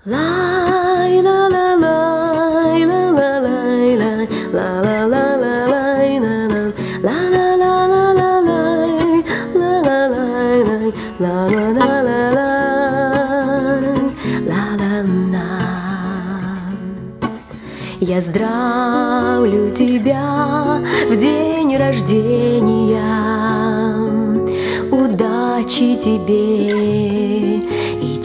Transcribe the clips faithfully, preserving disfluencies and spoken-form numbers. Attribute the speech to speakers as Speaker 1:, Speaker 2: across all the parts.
Speaker 1: Лай ла ла лай ла ла лай лай ла ла ла ла лай ла ла ла ла ла ла лай ла ла лай лай ла ла ла ла лай ла ла на. Я здравлю тебя в день рождения, удачи тебе и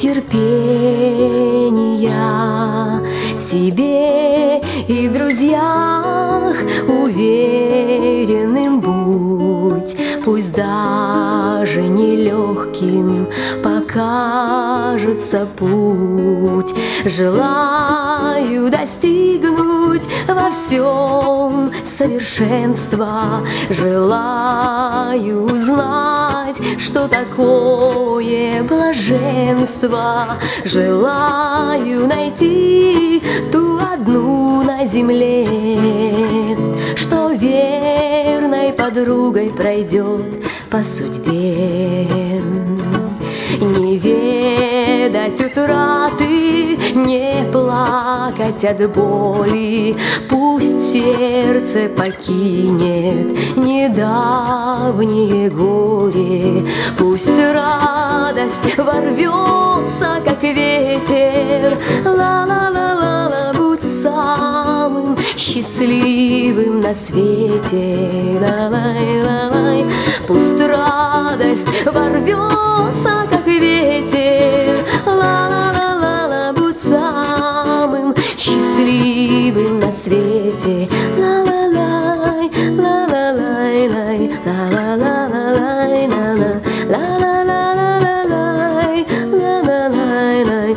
Speaker 1: терпения в себе и в друзьях уверенным будь, пусть даже нелегким покажется путь. Желаю достигнуть во всем совершенства, желаю узнать, что такое блаженство, желаю найти ту одну на земле, что верной подругой пройдет по судьбе. Не ведать утраты, не плакать от боли, пусть сердце покинет недавнее горе, пусть радость ворвется, как ветер, ла-ла-ла-ла-ла, будь самым счастливым на свете, ла-лай-ла-лай, пусть радость ворвется, как ветер, ла-ла-ла-ла-ла, будь самым счастливым на свете, ла-ла-лай, ла-ла-лай-лай, ла-ла-ла-ла-лай, ла-ла-ла-ла-ла-лай, ла-ла-лай-лай,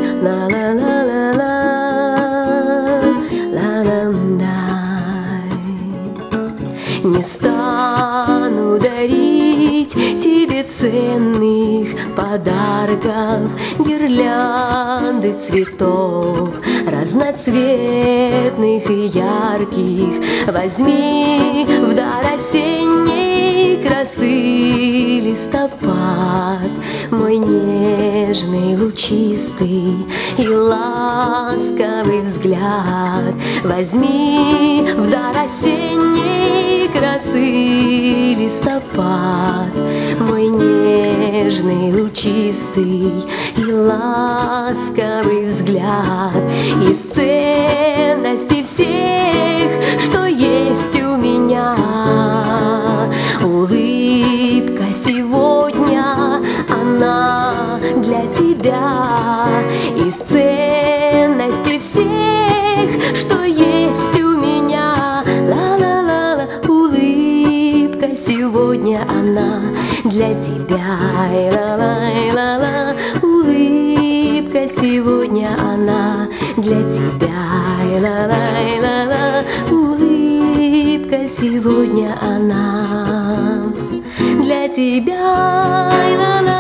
Speaker 1: ла-ла-ла-ла-лай. Не стану дарить тебе ценных подарков, гирлянды цветов разноцветных и ярких. Возьми в дар осенней красы листопад, мой нежный, лучистый и ласковый взгляд. Возьми в дар осенней красы листопад, мой нежный, лучистый и ласковый взгляд. Из ценностей всех, что есть у меня, улыбка сегодня, она для тебя. Из ценностей всех, что есть у меня, ла-ла-ла-ла, улыбка сегодня, она для тебя, ла-ла-ла-ла, улыбка сегодня, она для тебя, ла-ла-ла-ла, улыбка сегодня, она для тебя, ла-ла.